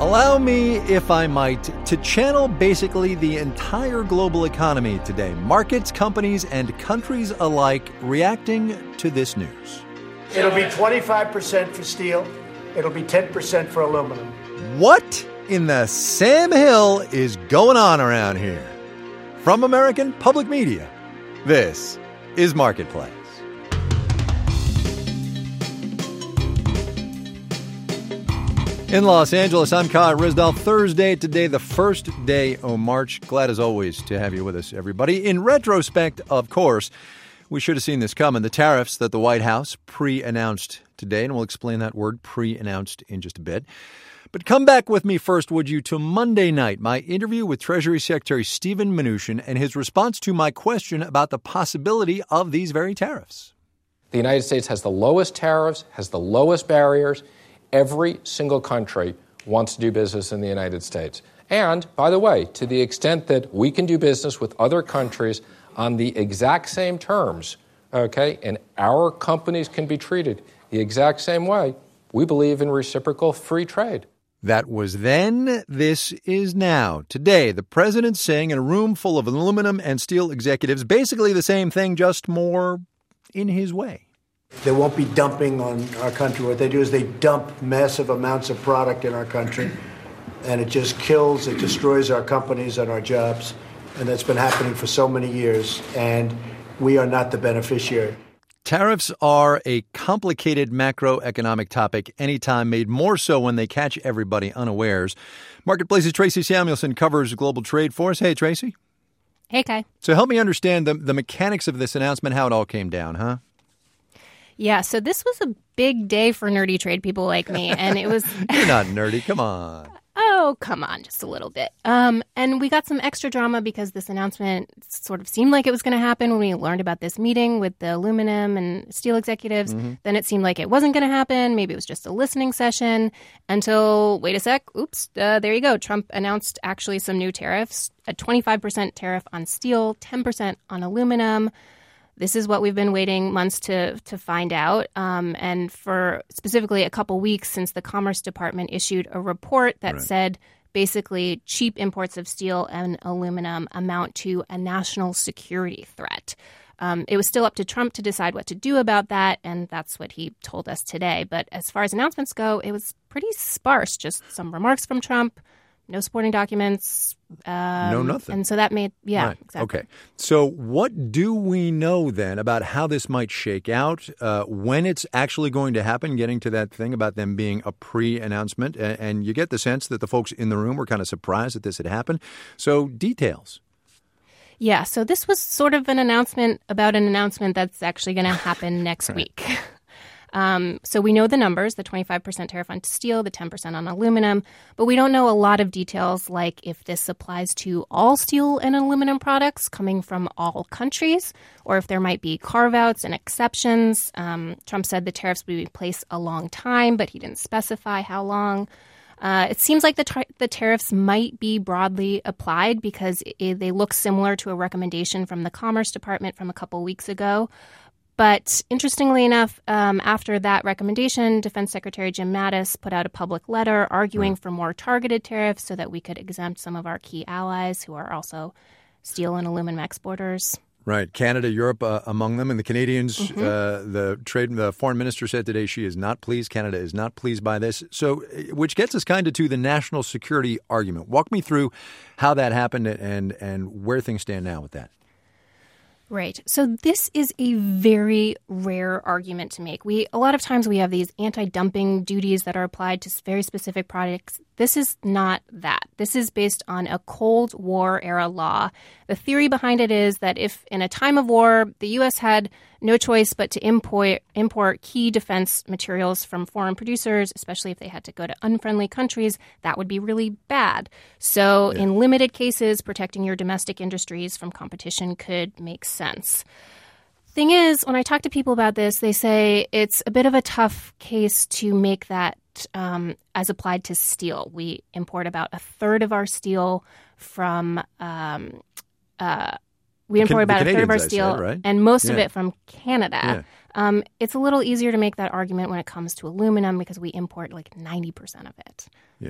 Allow me, if I might, to channel basically the entire global economy today. Markets, companies, and countries alike reacting to this news. It'll be 25% for steel. It'll be 10% for aluminum. What in the Sam Hill is going on around here? From American Public Media, this is Marketplace. In Los Angeles, I'm Kai Ryssdal. Thursday, today, the first day of March. Glad as always to have you with us, everybody. In retrospect, of course, we should have seen this coming. The tariffs that the White House pre-announced today, and we'll explain that word pre-announced in just a bit. But come back with me first, would you, to Monday night, my interview with Treasury Secretary Steven Mnuchin and his response to my question about the possibility of these very tariffs. The United States has the lowest tariffs, has the lowest barriers. Every single country wants to do business in the United States. And, by the way, to the extent that we can do business with other countries on the exact same terms, okay, and our companies can be treated the exact same way, we believe in reciprocal free trade. That was then, this is now. Today, the president saying in a room full of aluminum and steel executives basically the same thing, just more in his way. They won't be dumping on our country. What they do is they dump massive amounts of product in our country, and it just kills, it destroys our companies and our jobs. And that's been happening for so many years, and we are not the beneficiary. Tariffs are a complicated macroeconomic topic, anytime made more so when they catch everybody unawares. Marketplace's Tracy Samuelson covers global trade for us. Hey, Tracy. Hey, Kai. So help me understand the mechanics of this announcement, how it all came down, huh? Yeah, so this was a big day for nerdy trade people like me, and it was... You're not nerdy, come on. Oh, come on, just a little bit. And we got some extra drama because this announcement sort of seemed like it was going to happen when we learned about this meeting with the aluminum and steel executives. Mm-hmm. Then it seemed like it wasn't going to happen. Maybe it was just a listening session until, wait a sec, there you go. Trump announced actually some new tariffs, a 25% tariff on steel, 10% on aluminum. This is what we've been waiting months to find out. And for specifically a couple weeks since the Commerce Department issued a report that said basically cheap imports of steel and aluminum amount to a national security threat. It was still up to Trump to decide what to do about that, and that's what he told us today. But as far as announcements go, it was pretty sparse. Just some remarks from Trump, no supporting documents. No, nothing. And so that made, right. Exactly. Okay. So what do we know then about how this might shake out, when it's actually going to happen, getting to that thing about them being a pre-announcement? And you get the sense that the folks in the room were kind of surprised that this had happened. So details. Yeah. So this was sort of an announcement about an announcement that's actually going to happen next week. So we know the numbers, the 25% tariff on steel, the 10% on aluminum, but we don't know a lot of details like if this applies to all steel and aluminum products coming from all countries, or if there might be carve-outs and exceptions. Trump said the tariffs would be in place a long time, but he didn't specify how long. It seems like the tariffs might be broadly applied because they look similar to a recommendation from the Commerce Department from a couple weeks ago. But interestingly enough, after that recommendation, Defense Secretary Jim Mattis put out a public letter arguing for more targeted tariffs so that we could exempt some of our key allies who are also steel and aluminum exporters. Right. Canada, Europe among them. And the Canadians, the foreign minister said today she is not pleased. Canada is not pleased by this. So which gets us kind of to the national security argument. Walk me through how that happened and where things stand now with that. Right. So this is a very rare argument to make. A lot of times we have these anti-dumping duties that are applied to very specific products. This is not that. This is based on a Cold War era law. The theory behind it is that if in a time of war, the U.S. had no choice but to import key defense materials from foreign producers, especially if they had to go to unfriendly countries, that would be really bad. So in limited cases, protecting your domestic industries from competition could make sense. Thing is, when I talk to people about this, they say it's a bit of a tough case to make that as applied to steel. We import about a third of our steel from We import about a third of our steel, right? And most of it from Canada. Yeah. It's a little easier to make that argument when it comes to aluminum because we import like 90% of it. Yeah.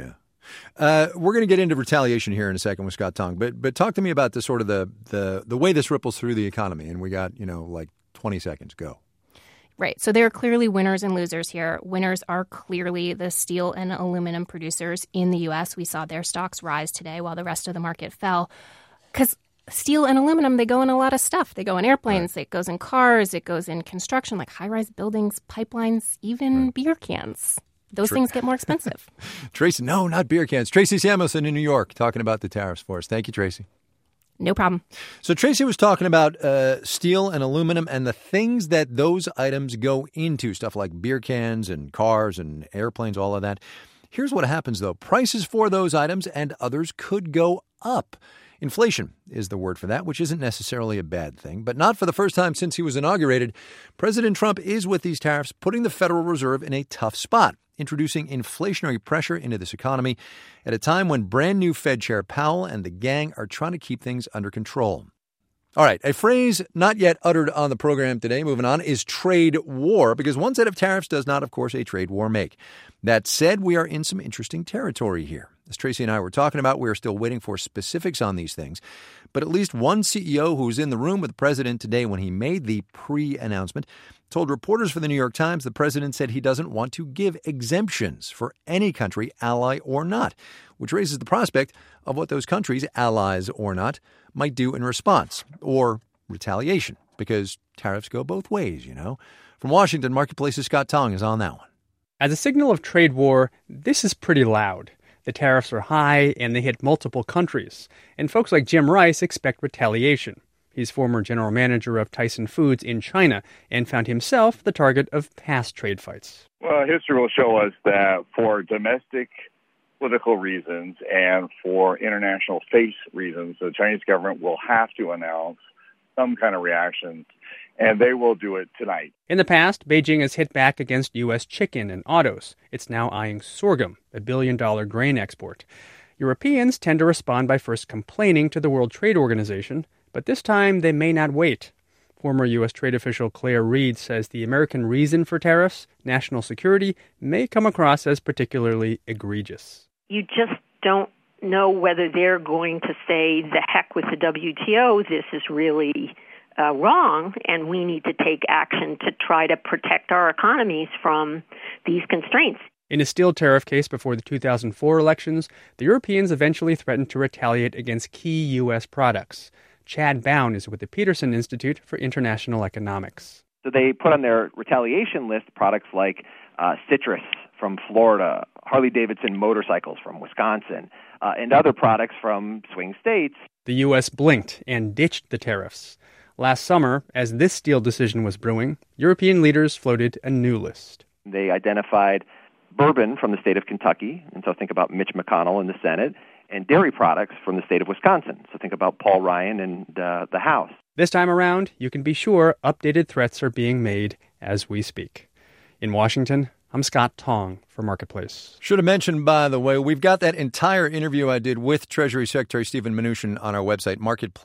We're going to get into retaliation here in a second with Scott Tong, but talk to me about the sort of the way this ripples through the economy. And we got, like 20 seconds. Go. Right. So there are clearly winners and losers here. Winners are clearly the steel and aluminum producers in the U.S. We saw their stocks rise today while the rest of the market fell. Because steel and aluminum, they go in a lot of stuff. They go in airplanes, It goes in cars, it goes in construction, like high-rise buildings, pipelines, even beer cans. Those things get more expensive. Tracy, no, not beer cans. Tracy Samuelson in New York talking about the tariffs for us. Thank you, Tracy. No problem. So Tracy was talking about steel and aluminum and the things that those items go into, stuff like beer cans and cars and airplanes, all of that. Here's what happens, though. Prices for those items and others could go up. Inflation is the word for that, which isn't necessarily a bad thing. But not for the first time since he was inaugurated. President Trump is, with these tariffs, putting the Federal Reserve in a tough spot, introducing inflationary pressure into this economy at a time when brand new Fed Chair Powell and the gang are trying to keep things under control. All right, a phrase not yet uttered on the program today, moving on, is trade war, because one set of tariffs does not, of course, a trade war make. That said, we are in some interesting territory here. As Tracy and I were talking about, we are still waiting for specifics on these things. But at least one CEO who was in the room with the president today when he made the pre-announcement told reporters for the New York Times the president said he doesn't want to give exemptions for any country, ally or not, which raises the prospect of what those countries, allies or not, might do in response, or retaliation, because tariffs go both ways, From Washington, Marketplace's Scott Tong is on that one. As a signal of trade war, this is pretty loud. The tariffs are high, and they hit multiple countries. And folks like Jim Rice expect retaliation. He's former general manager of Tyson Foods in China and found himself the target of past trade fights. Well, history will show us that for domestic political reasons and for international face reasons, the Chinese government will have to announce some kind of reaction, and they will do it tonight. In the past, Beijing has hit back against U.S. chicken and autos. It's now eyeing sorghum, a billion-dollar grain export. Europeans tend to respond by first complaining to the World Trade Organization, but this time they may not wait. Former U.S. trade official Claire Reed says the American reason for tariffs, national security, may come across as particularly egregious. You just don't know whether they're going to say, the heck with the WTO, this is really wrong, and we need to take action to try to protect our economies from these constraints. In a steel tariff case before the 2004 elections, the Europeans eventually threatened to retaliate against key U.S. products. Chad Bown is with the Peterson Institute for International Economics. So they put on their retaliation list products like citrus from Florida, Harley-Davidson motorcycles from Wisconsin, and other products from swing states. The U.S. blinked and ditched the tariffs. Last summer, as this steel decision was brewing, European leaders floated a new list. They identified bourbon from the state of Kentucky, and so think about Mitch McConnell in the Senate, and dairy products from the state of Wisconsin, so think about Paul Ryan and the House. This time around, you can be sure updated threats are being made as we speak. In Washington, I'm Scott Tong for Marketplace. Should have mentioned, by the way, we've got that entire interview I did with Treasury Secretary Steven Mnuchin on our website,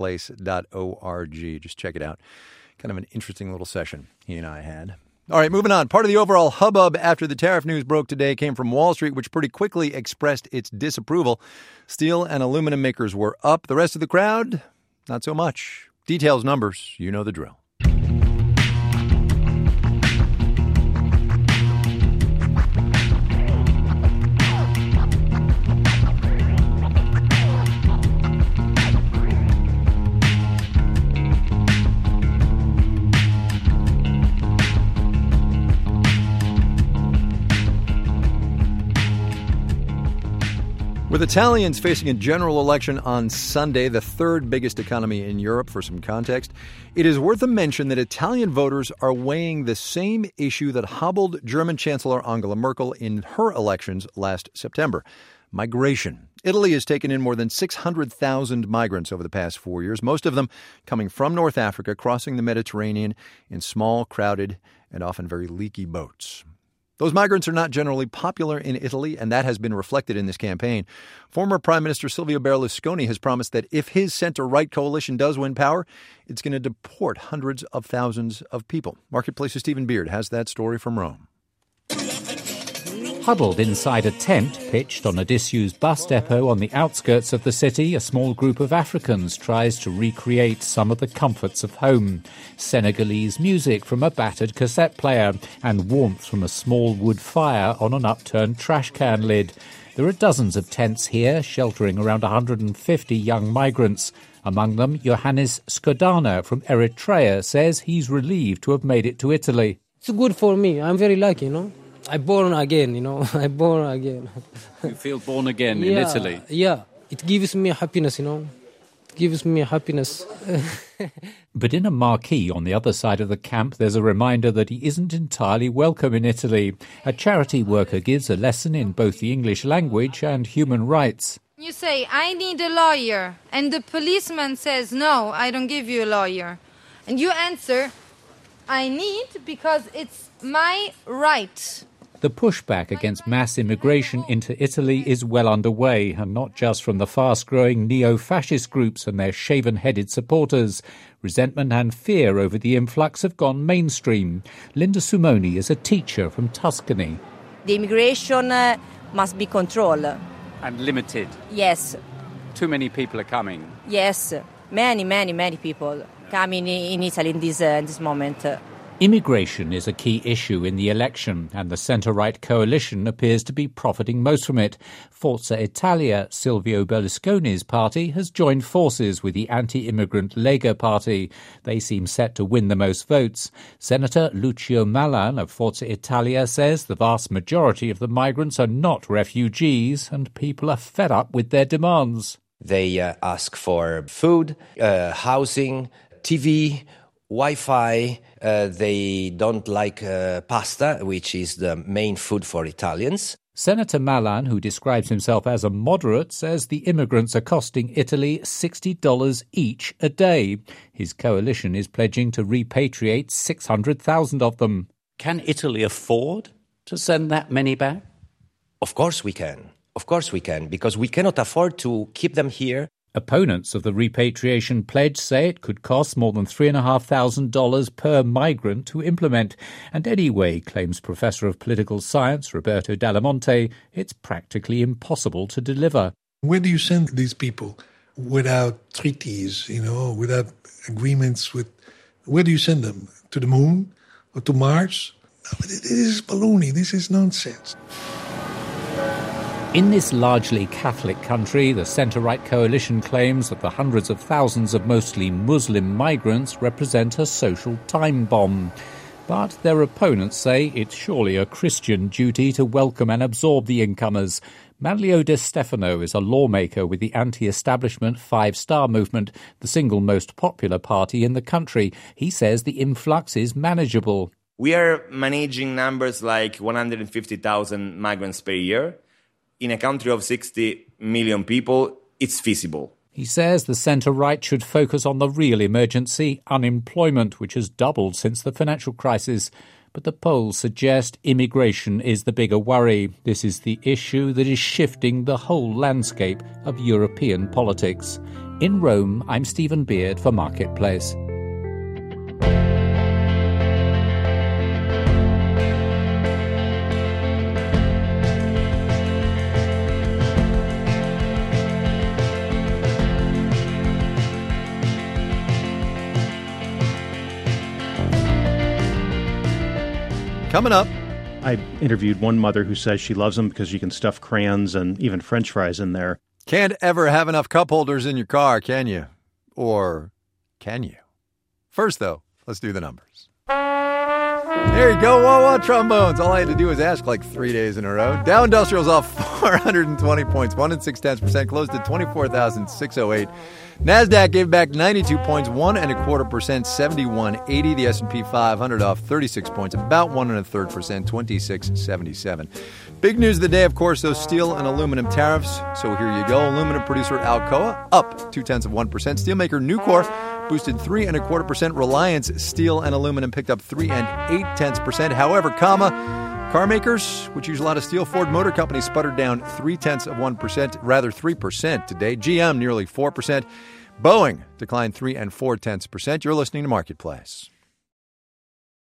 marketplace.org. Just check it out. Kind of an interesting little session he and I had. All right, moving on. Part of the overall hubbub after the tariff news broke today came from Wall Street, which pretty quickly expressed its disapproval. Steel and aluminum makers were up. The rest of the crowd, not so much. Details, numbers, you know the drill. With Italians facing a general election on Sunday, the third biggest economy in Europe, for some context, it is worth a mention that Italian voters are weighing the same issue that hobbled German Chancellor Angela Merkel in her elections last September: migration. Italy has taken in more than 600,000 migrants over the past 4 years, most of them coming from North Africa, crossing the Mediterranean in small, crowded, and often very leaky boats. Those migrants are not generally popular in Italy, and that has been reflected in this campaign. Former Prime Minister Silvio Berlusconi has promised that if his center-right coalition does win power, it's going to deport hundreds of thousands of people. Marketplace's Stephen Beard has that story from Rome. Huddled inside a tent pitched on a disused bus depot on the outskirts of the city, a small group of Africans tries to recreate some of the comforts of home. Senegalese music from a battered cassette player and warmth from a small wood fire on an upturned trash can lid. There are dozens of tents here, sheltering around 150 young migrants. Among them, Johannes Skodana from Eritrea says he's relieved to have made it to Italy. It's good for me. I'm very lucky, I'm born again, I'm born again. You feel born again in Italy? Yeah, it gives me happiness, It gives me happiness. But in a marquee on the other side of the camp, there's a reminder that he isn't entirely welcome in Italy. A charity worker gives a lesson in both the English language and human rights. You say, I need a lawyer, and the policeman says, no, I don't give you a lawyer. And you answer, I need because it's my right. The pushback against mass immigration into Italy is well underway, and not just from the fast-growing neo-fascist groups and their shaven-headed supporters. Resentment and fear over the influx have gone mainstream. Linda Sumoni is a teacher from Tuscany. The immigration must be controlled. And limited. Yes. Too many people are coming. Yes. Many people coming in Italy in this moment. Immigration is a key issue in the election, and the centre-right coalition appears to be profiting most from it. Forza Italia, Silvio Berlusconi's party, has joined forces with the anti-immigrant Lega party. They seem set to win the most votes. Senator Lucio Malan of Forza Italia says the vast majority of the migrants are not refugees, and people are fed up with their demands. They ask for food, housing, TV, Wi-Fi. They don't like pasta, which is the main food for Italians. Senator Malan, who describes himself as a moderate, says the immigrants are costing Italy $60 each a day. His coalition is pledging to repatriate 600,000 of them. Can Italy afford to send that many back? Of course we can. Of course we can, because we cannot afford to keep them here. Opponents of the repatriation pledge say it could cost more than $3,500 per migrant to implement. And anyway, claims Professor of Political Science Roberto Dallamonte, it's practically impossible to deliver. Where do you send these people without treaties, without agreements with... Where do you send them? To the moon? Or to Mars? No, but this is baloney. This is nonsense. In this largely Catholic country, the centre-right coalition claims that the hundreds of thousands of mostly Muslim migrants represent a social time bomb. But their opponents say it's surely a Christian duty to welcome and absorb the incomers. Manlio De Stefano is a lawmaker with the anti-establishment Five Star Movement, the single most popular party in the country. He says the influx is manageable. We are managing numbers like 150,000 migrants per year. In a country of 60 million people, it's feasible. He says the centre-right should focus on the real emergency, unemployment, which has doubled since the financial crisis. But the polls suggest immigration is the bigger worry. This is the issue that is shifting the whole landscape of European politics. In Rome, I'm Stephen Beard for Marketplace. Coming up. I interviewed one mother who says she loves them because you can stuff crayons and even French fries in there. Can't ever have enough cup holders in your car, can you? Or can you? First, though, let's do the numbers. There you go, wah-wah trombones. All I had to do was ask like 3 days in a row. Dow Industrial's off 420 points, 1 0.6%, closed at 24,608. NASDAQ gave back 92 points, 1.25%, 7180. The S&P 500 off 36 points, about 1.33%, 2677. Big news of the day, of course, those steel and aluminum tariffs. So here you go. Aluminum producer Alcoa up 0.2%. Steelmaker Nucor boosted 3.25%. Reliance Steel and Aluminum picked up 3.8%. However, car makers, which use a lot of steel, Ford Motor Company sputtered down 0.3%, rather 3% today. GM nearly 4%. Boeing declined 3.4%. You're listening to Marketplace.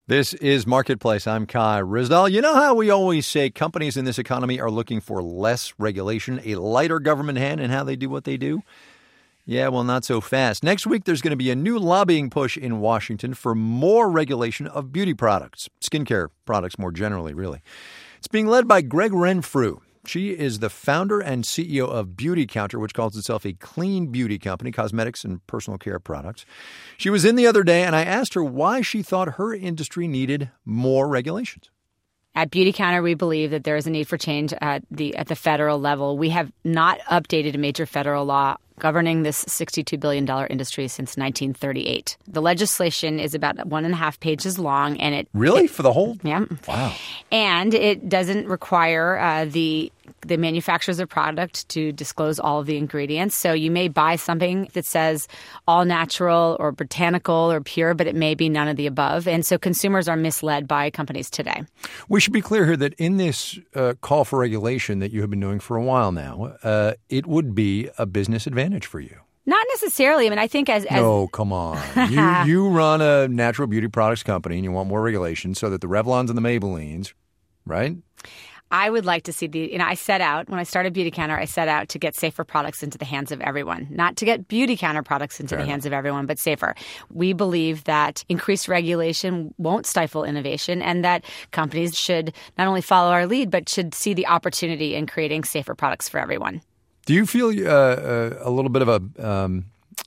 This is Marketplace. I'm Kai Ryssdal. You know how we always say companies in this economy are looking for less regulation, a lighter government hand in how they do what they do? Yeah, well, not so fast. Next week, there's going to be a new lobbying push in Washington for more regulation of beauty products, skincare products more generally, really. It's being led by Greg Renfrew. She is the founder and CEO of Beauty Counter, which calls itself a clean beauty company, cosmetics and personal care products. She was in the other day, and I asked her why she thought her industry needed more regulations. At Beauty Counter, we believe that there is a need for change at the federal level. We have not updated a major federal law governing this $62 billion industry since 1938. The legislation is about 1.5 pages long, and it really for the whole. Yeah. Wow. And it doesn't require the manufacturers of product to disclose all of the ingredients. So you may buy something that says all natural or botanical or pure, but it may be none of the above. And so consumers are misled by companies today. We should be clear here that in this call for regulation that you have been doing for a while now, it would be a business advantage for you. Not necessarily. I mean, I think as No, come on. You run a natural beauty products company and you want more regulation so that the Revlons and the Maybellines, right? I would like to see when I started Beauty Counter, I set out to get safer products into the hands of everyone. Not to get Beauty Counter products into the hands of everyone, but safer. We believe that increased regulation won't stifle innovation and that companies should not only follow our lead, but should see the opportunity in creating safer products for everyone. Do you feel a little bit of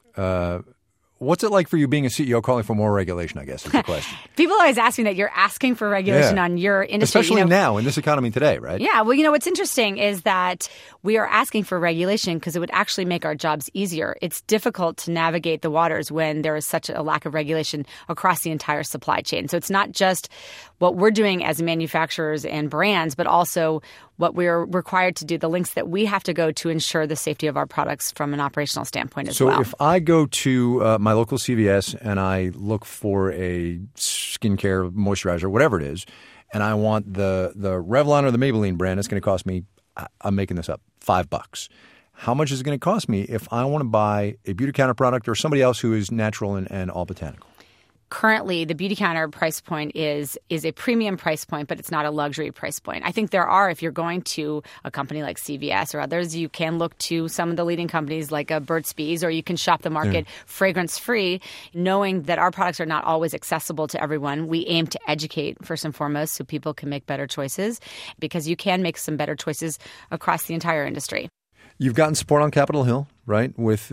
what's it like for you being a CEO calling for more regulation, I guess, is the question. People always ask me that you're asking for regulation on your industry. Especially now in this economy today, right? Yeah. Well, what's interesting is that we are asking for regulation because it would actually make our jobs easier. It's difficult to navigate the waters when there is such a lack of regulation across the entire supply chain. So it's not just what we're doing as manufacturers and brands, but also what we're required to do, the links that we have to go to ensure the safety of our products from an operational standpoint as well. So if I go to my local CVS and I look for a skincare moisturizer, whatever it is, and I want the Revlon or the Maybelline brand, it's going to cost me, I'm making this up, $5. How much is it going to cost me if I want to buy a Beauty Counter product or somebody else who is natural and all botanical? Currently, the Beauty Counter price point is a premium price point, but it's not a luxury price point. I think there are, if you're going to a company like CVS or others, you can look to some of the leading companies like Burt's Bees, or you can shop the market fragrance-free, knowing that our products are not always accessible to everyone. We aim to educate, first and foremost, so people can make better choices, because you can make some better choices across the entire industry. You've gotten support on Capitol Hill, right, with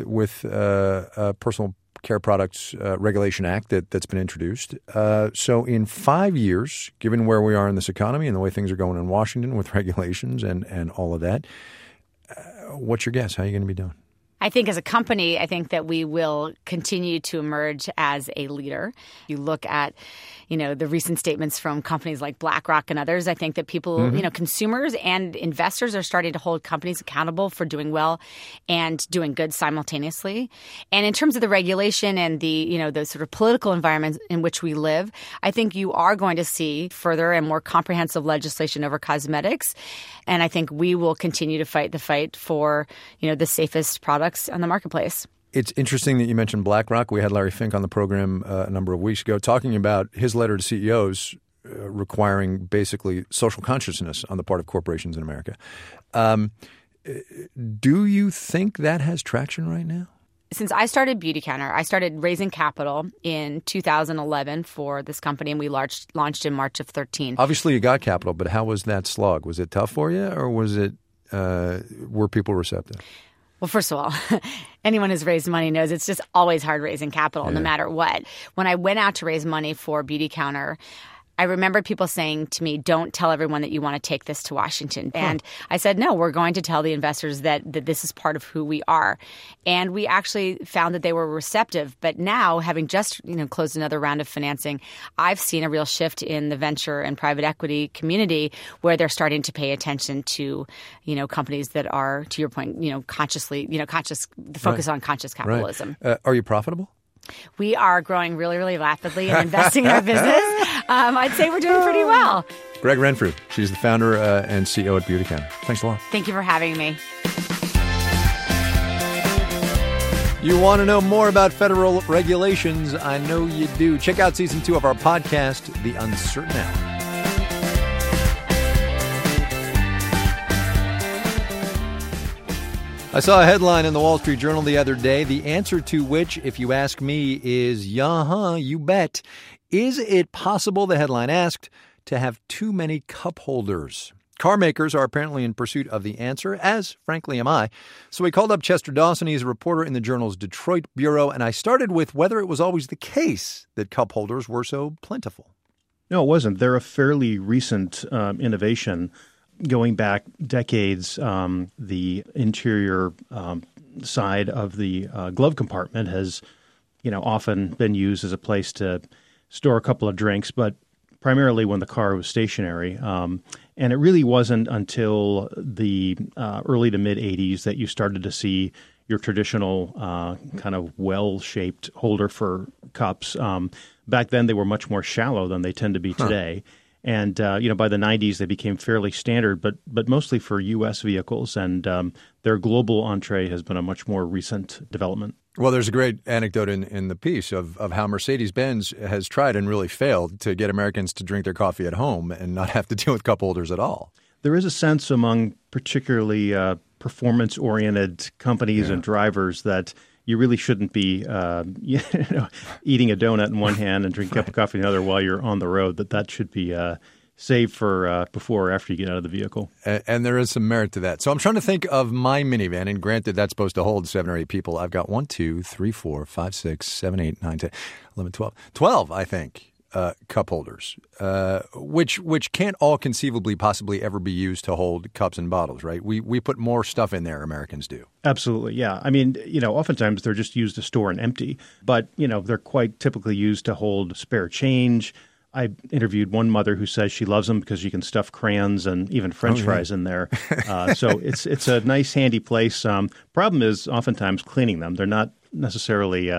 personal Care Products Regulation Act that's been introduced. So in 5 years, given where we are in this economy and the way things are going in Washington with regulations and all of that, what's your guess? How are you going to be doing? I think as a company, I think that we will continue to emerge as a leader. You look at, the recent statements from companies like BlackRock and others. I think that people, consumers and investors are starting to hold companies accountable for doing well and doing good simultaneously. And in terms of the regulation and the sort of political environment in which we live, I think you are going to see further and more comprehensive legislation over cosmetics. And I think we will continue to fight the fight for, the safest products on the marketplace. It's interesting that you mentioned BlackRock. We had Larry Fink on the program a number of weeks ago talking about his letter to CEOs requiring basically social consciousness on the part of corporations in America. Do you think that has traction right now? Since I started Beauty Counter, I started raising capital in 2011 for this company, and we launched in March of 2013. Obviously, you got capital, but how was that slog? Was it tough for you, or was it were people receptive? Well, first of all, anyone who's raised money knows it's just always hard raising capital, no matter what. When I went out to raise money for Beauty Counter, I remember people saying to me, don't tell everyone that you want to take this to Washington. And I said, no, we're going to tell the investors that this is part of who we are. And we actually found that they were receptive. But now, having just closed another round of financing, I've seen a real shift in the venture and private equity community where they're starting to pay attention to, companies that are, to your point, consciously, the focus on conscious capitalism. Right. Are you profitable? We are growing really, really rapidly and investing in our business. I'd say we're doing pretty well. Greg Renfrew. She's the founder and CEO at Beauty Counter. Thanks a lot. Thank you for having me. You want to know more about federal regulations? I know you do. Check out Season 2 of our podcast, The Uncertain Hour. I saw a headline in the Wall Street Journal the other day, the answer to which, if you ask me, is you bet. Is it possible, the headline asked, to have too many cup holders? Car makers are apparently in pursuit of the answer, as frankly am I. So we called up Chester Dawson. He's a reporter in the Journal's Detroit bureau, and I started with whether it was always the case that cup holders were so plentiful. No, it wasn't. They're a fairly recent innovation. Going back decades, the interior side of the glove compartment has, often been used as a place to store a couple of drinks, but primarily when the car was stationary. And it really wasn't until the early to mid-'80s that you started to see your traditional kind of well-shaped holder for cups. Back then, they were much more shallow than they tend to be today. And, by the 90s, they became fairly standard, but mostly for U.S. vehicles. And their global entree has been a much more recent development. Well, there's a great anecdote in the piece of how Mercedes-Benz has tried and really failed to get Americans to drink their coffee at home and not have to deal with cup holders at all. There is a sense among particularly performance-oriented companies and drivers that you really shouldn't be eating a donut in one hand and drinking a cup of coffee in the other while you're on the road, that should be saved for before or after you get out of the vehicle. And there is some merit to that. So I'm trying to think of my minivan, and granted that's supposed to hold 7 or 8 people. I've got 1, 2, 3, 4, 5, 6, 7, 8, 9, 10, 11, 12. 12, I think, cup holders, which can't all conceivably possibly ever be used to hold cups and bottles, right? We put more stuff in there, Americans do. Absolutely, yeah. I mean, oftentimes they're just used to store and empty, but, they're quite typically used to hold spare change. I interviewed one mother who says she loves them because you can stuff crayons and even French fries in there. So it's a nice, handy place. Problem is oftentimes cleaning them. They're not necessarily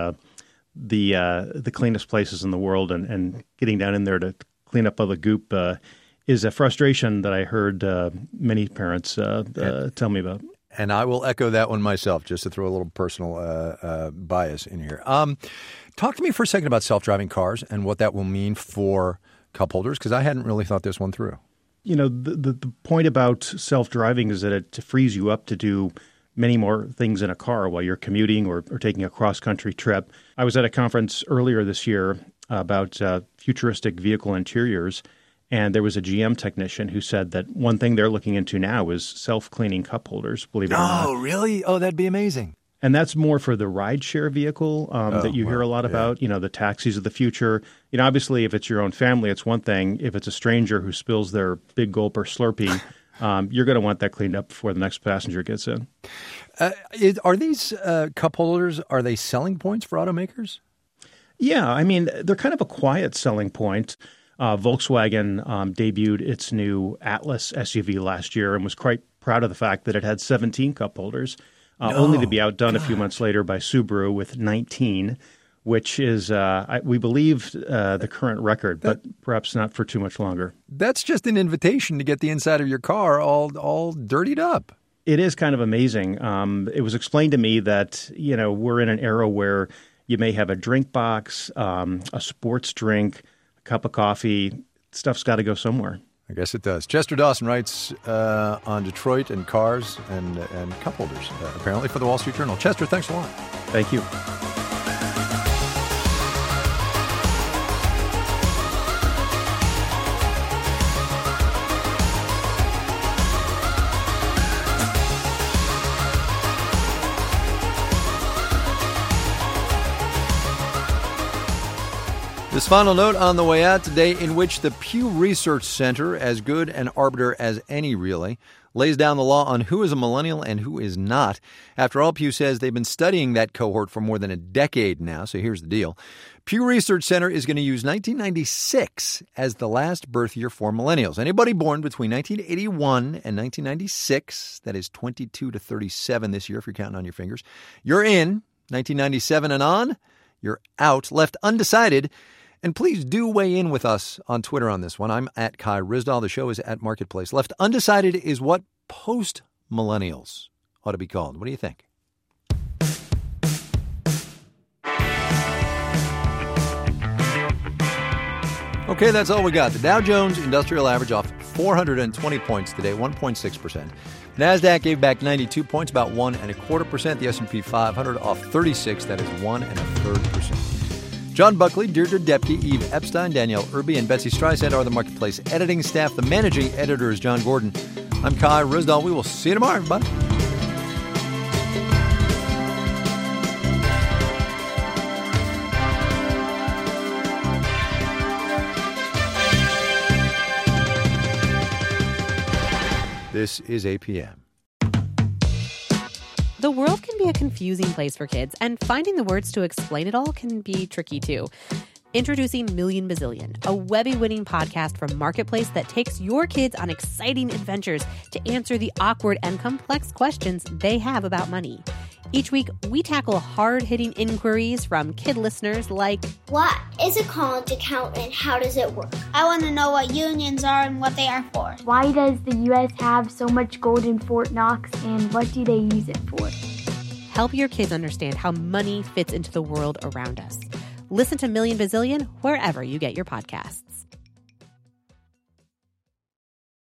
the cleanest places in the world, and getting down in there to clean up all the goop is a frustration that I heard many parents tell me about. And I will echo that one myself, just to throw a little personal bias in here. Talk to me for a second about self-driving cars and what that will mean for cup holders, because I hadn't really thought this one through. The point about self-driving is that it frees you up to do many more things in a car while you're commuting or taking a cross-country trip. I was at a conference earlier this year about futuristic vehicle interiors, and there was a GM technician who said that one thing they're looking into now is self-cleaning cup holders, believe it or not. Oh, really? Oh, that'd be amazing. And that's more for the rideshare vehicle that you hear a lot about, the taxis of the future. Obviously, if it's your own family, it's one thing. If it's a stranger who spills their big gulp or Slurpee, you're going to want that cleaned up before the next passenger gets in. Are these cup holders, are they selling points for automakers? Yeah, I mean, they're kind of a quiet selling point. Volkswagen debuted its new Atlas SUV last year and was quite proud of the fact that it had 17 cup holders. Only to be outdone a few months later by Subaru with 19, which is, we believe, the current record, but perhaps not for too much longer. That's just an invitation to get the inside of your car all dirtied up. It is kind of amazing. It was explained to me that, we're in an era where you may have a drink box, a sports drink, a cup of coffee. Stuff's got to go somewhere. I guess it does. Chester Dawson writes on Detroit and cars and cup holders, apparently for the Wall Street Journal. Chester, thanks a lot. Thank you. This final note on the way out today, in which the Pew Research Center, as good an arbiter as any really, lays down the law on who is a millennial and who is not. After all, Pew says they've been studying that cohort for more than a decade now, so here's the deal. Pew Research Center is going to use 1996 as the last birth year for millennials. Anybody born between 1981 and 1996, that is 22 to 37 this year if you're counting on your fingers, you're in. 1997 and on, you're out, left undecided. And please do weigh in with us on Twitter on this one. I'm at Kai Ryssdal. The show is at Marketplace. Left undecided is what post-millennials ought to be called. What do you think? Okay, that's all we got. The Dow Jones Industrial Average off 420 points today, 1.6%. NASDAQ gave back 92 points, about 1.25%. The S&P 500 off 36, that is 1.33%. John Buckley, Deirdre Depke, Eve Epstein, Danielle Irby, and Betsy Streisand are the Marketplace editing staff. The managing editor is John Gordon. I'm Kai Ryssdal. We will see you tomorrow, everybody. This is APM. The world can be a confusing place for kids, and finding the words to explain it all can be tricky too. Introducing Million Bazillion, a Webby-winning podcast from Marketplace that takes your kids on exciting adventures to answer the awkward and complex questions they have about money. Each week, we tackle hard-hitting inquiries from kid listeners like, what is a college account and how does it work? I want to know what unions are and what they are for. Why does the U.S. have so much gold in Fort Knox and what do they use it for? Help your kids understand how money fits into the world around us. Listen to Million Bazillion wherever you get your podcasts.